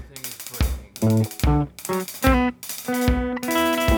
everything is pudding.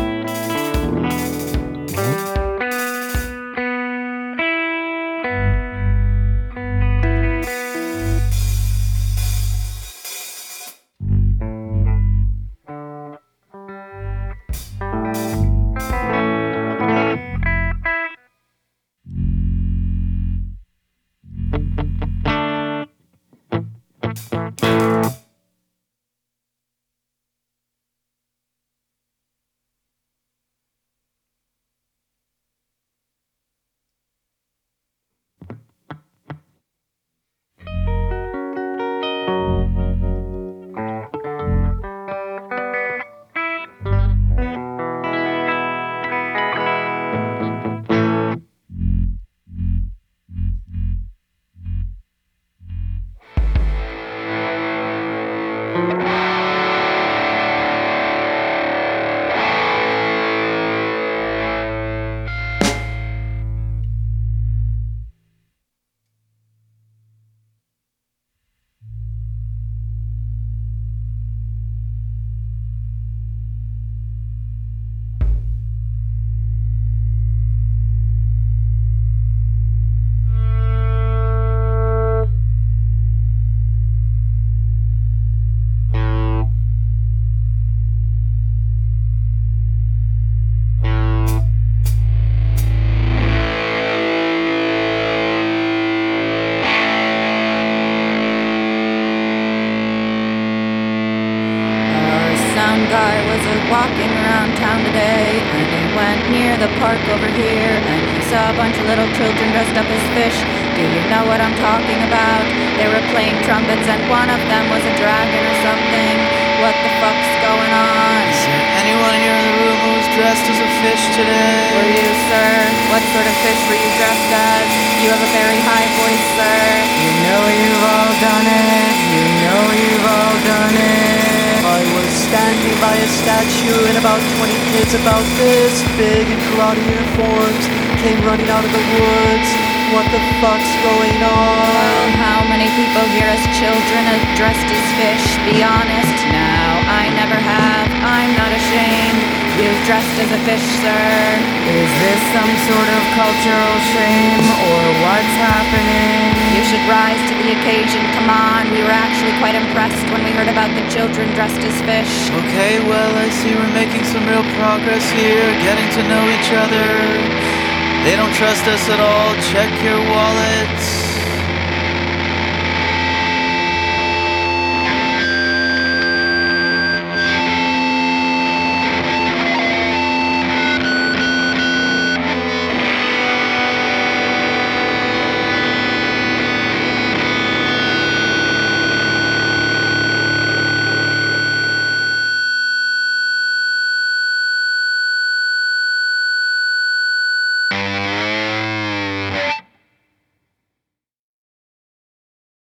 Some guy was walking around town today, and he went near the park over here, and he saw a bunch of little children dressed up as fish. Do you know what I'm talking about? They were playing trumpets, and one of them was a dragon or something. What the fuck's going on? Is there anyone here in the room who was dressed as a fish today? Were you, sir? What sort of fish were you dressed as? You have a very high voice, sir. You know you've all done it. You know you've all done it. I was standing by a statue, and about 20 kids about this big in karate uniforms came running out of the woods. What the fuck's going on? Well, how many people here as children are dressed as fish? Be honest now. I never have. I'm not ashamed. You've dressed as a fish, sir. Is this some sort of cultural shame, or what's happening? You should rise to the occasion. Come on. We were actually quite impressed when we heard about the children dressed as fish. Okay, well, I see we're making some real progress here, getting to know each other. They don't trust us at all. Check your wallets.